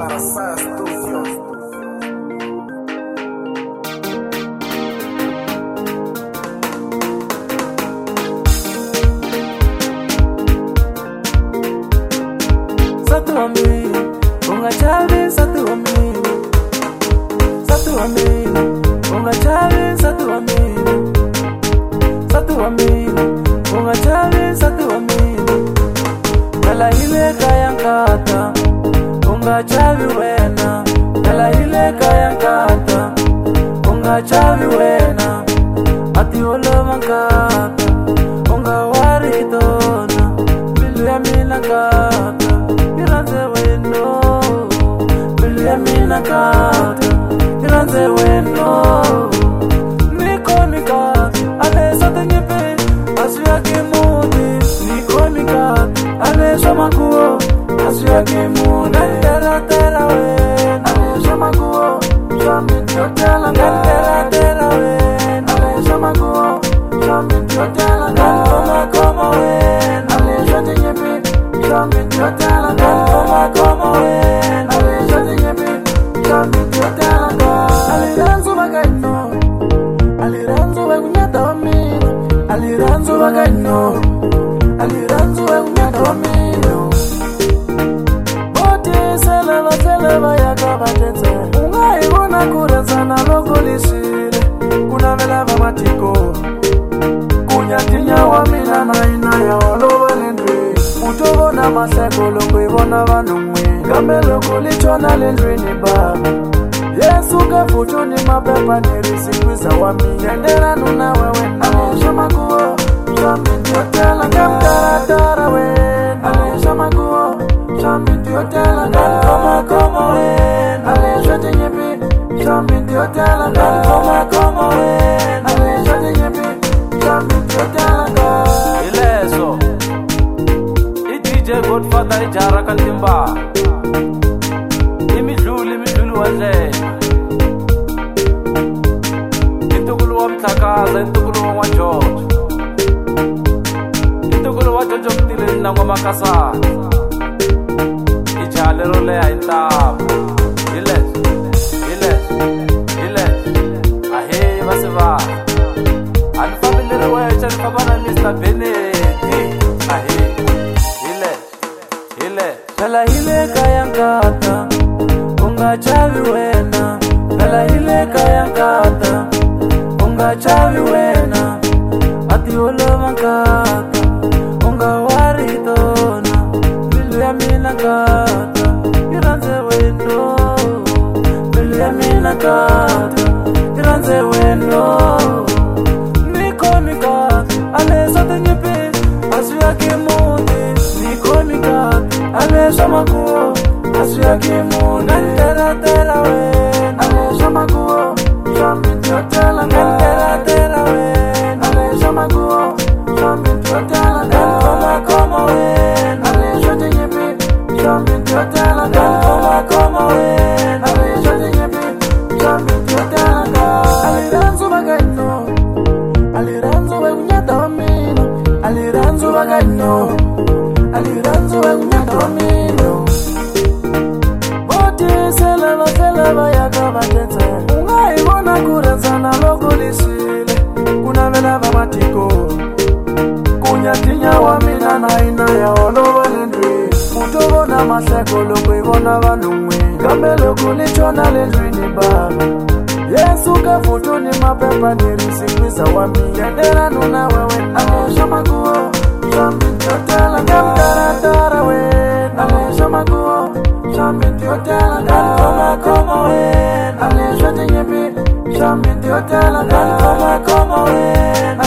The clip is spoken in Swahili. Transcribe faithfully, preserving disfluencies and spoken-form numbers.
para Sa Studio. Satu amini, unga chavi satu amini. Satu amini, unga chavi satu amini. Satu amini, unga chavi satu amini. Kala ile kaya kata, unga chavi wena. Kala ile kaya kata, unga chavi wena. Ati olo mankata, unga waritona. Bilu ya mina kata. Iranze weno, bilia mina kata. Iranze weno, niko mikata. Ale sote nyepe, asu ya kimuti. Niko mikata, ale shoma kuo, asu ya kimuti. Gantera tera wen, ale shoma kuo, shomi tiotela. Gantera tera wen, ale shoma kuo, shomi tiotela. Gantoma koma wen, ale shote nyepe, shomi tiotela. Gantoma koma wen, ale shote nyepe, shomi tiotela. Aliranzo bagano, aliranzo bagunyata wamino. Aliranzo bagano, aliranzo bagunyata wamino. Bote sela batela bayaka batete. Ungai bona kureza na logo lisile. Kuna vela bamatiko, kunyatinya wamina na ina ya olowa lendwe. Utobo na maseko longo ibona vanumwe. Kamelo kulichona lendwe ni baba. Yesu kafutu ni mapepa nirisikwiza wami. Yendera nuna wewe alisha maguo, shami tiotela. Kamtaratara wen, alisha maguo, shami tiotela. Kankoma koma wen, alisha tinyepi, shami tiotela. Kankoma koma wen, alisha tinyepi, shami tiotela. Ileso I D J Godfather ijara kantimba. Imidluli imidluli wanje. Intukulu wa Mthakaza, intukulu wa George. Intukulu wa Jojo Mtile na ngoma Makasa. Ijale role ya intaba. Iles, iles, iles. Ahe basiva. Anifamily rewecha nifabana Mister Benedi. Ahe, iles, iles. Kala ile kaya kata, unga chavi wena. Kala ile kaya kata, unga chavi wena. Ati olo mankata, unga waritona. Bilu ya mina kata, iranze weno. Bilu ya mina kata, iranze weno. Niko mikata, ale sote nyepe, asu ya kimuti. Niko mikata, ale shoma kuo, asu ya kimuti. Gantera tera wen, ale shoma kuo, shomi tiotela. Gantera tera wen, ale shoma kuo, shomi tiotela. Gantoma koma wen, ale shote nyepe, shomi tiotela. Gantoma koma wen, ale shote nyepe, shomi tiotela. Aliranzo bagano, aliranzo bagunyata wamino. Aliranzo bagano, aliranzo bagunyata wamino. Bote sela batela bayaka batete. Ungai bona kureza na logo lisile. Kuna vela bamatiko, kunyatinya wamina na ina ya olowa lendwe. Utobo na maseko longo ibona vanumwe. Kamelo kulichona lendwe ni baba. Yesu kafutu ni mapepa nirisikwiza wami. Yendera nuna wewe alisha maguo, shami tiotela. Kamtaratara wen, alisha maguo, shami tiotela. Kankoma koma wen, alisha tinyepi, shami tiotela. Kankoma koma wen,